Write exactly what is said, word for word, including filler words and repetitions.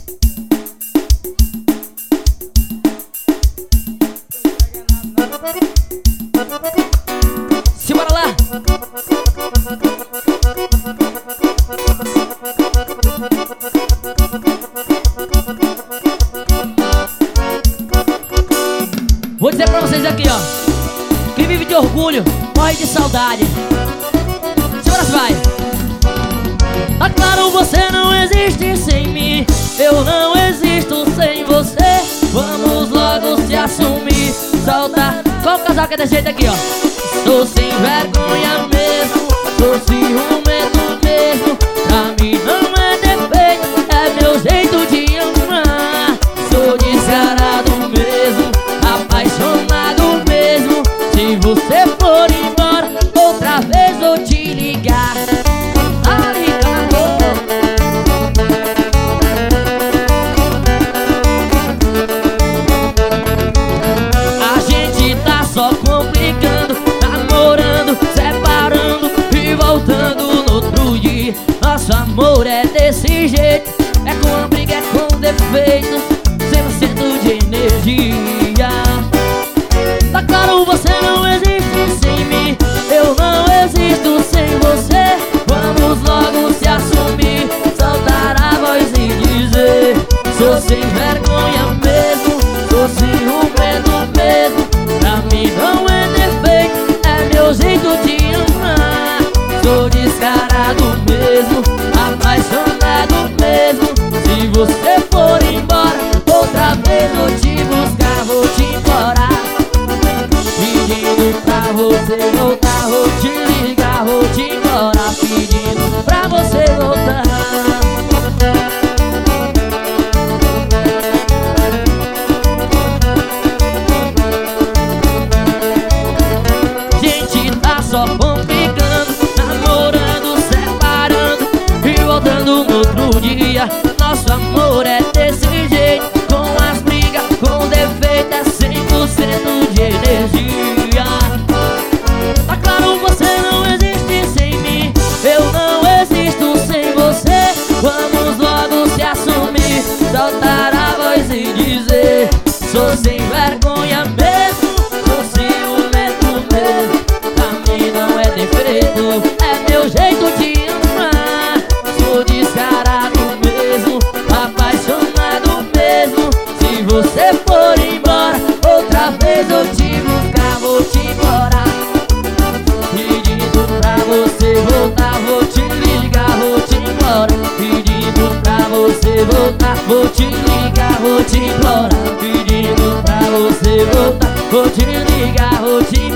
Simbora lá! Vou dizer pra vocês aqui, ó. Quem vive de orgulho, morre de saudade. Simbora, vai! Ah, claro, você não existe sem mim. Eu não existo sem você. Vamos logo se assumir. Solta. Qual casal que é desse jeito aqui, ó? Estou sem vergonha mesmo. Tô ciumento mesmo. Pra mim não é defeito, é meu jeito de amar. Sou descarado mesmo, apaixonado mesmo. Se você for embora, outra vez vou te ligar. Ah, ligar, a gente tá só complicando, namorando, separando e voltando no outro dia. Nosso amor é desse jeito, é com briga, é com defeito, cem por cento de energia. Tá claro, você não existe sem mim. Eu não existo sem você. Vamos logo se assumir, soltar a voz e dizer: sou sem vergonha mesmo, sou ciumento mesmo. Pra mim não é defeito, é meu jeito de amar. Sou descarado mesmo, apaixonado mesmo. Se você for embora, outra vez vou te buscar, vou te implorar, pedindo pra você voltar, vou te ligar, vou te implorar, pedindo pra você voltar. Gente, tá só complicando, namorando, separando e voltando no outro dia. Nosso amor é desse jeito, com as brigas, com defeito, é cem por cento de energia. Tá claro, você não existe sem mim. Eu não existo sem você. Vamos logo se assumir, soltar a voz e dizer: sou sem vergonha mesmo, sou ciumento mesmo. Pra mim não é defeito, é meu jeito de amar. Sou descarado mesmo, apaixonado mesmo. Se você for embora, outra vez eu te buscar, vou te implorar, pedindo pra você voltar, vou te ligar, vou te implorar, pedindo pra você voltar, vou te ligar, vou te implorar, pedindo pra você voltar, vou te ligar, vou te